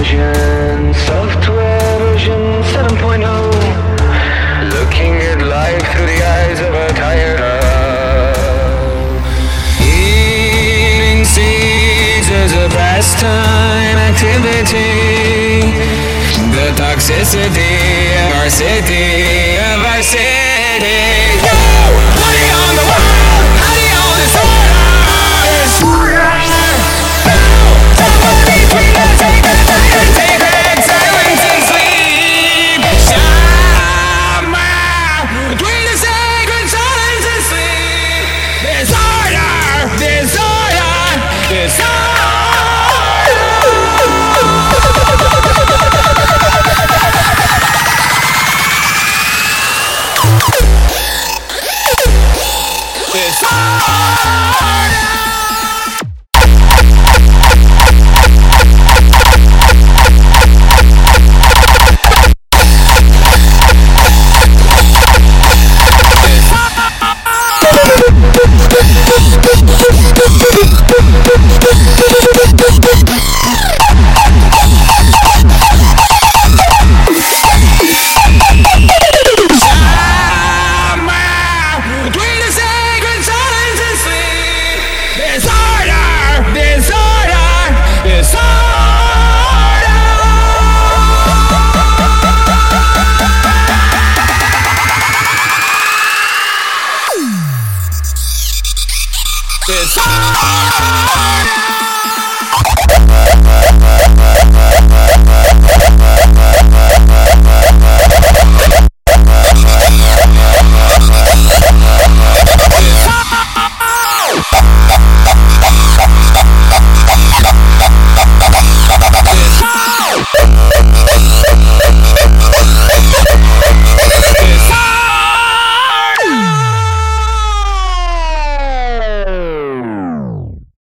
vision, software version 7.0. Looking at life through the eyes of a tired heart. Eating seeds is a pastime activity. The toxicity of our city,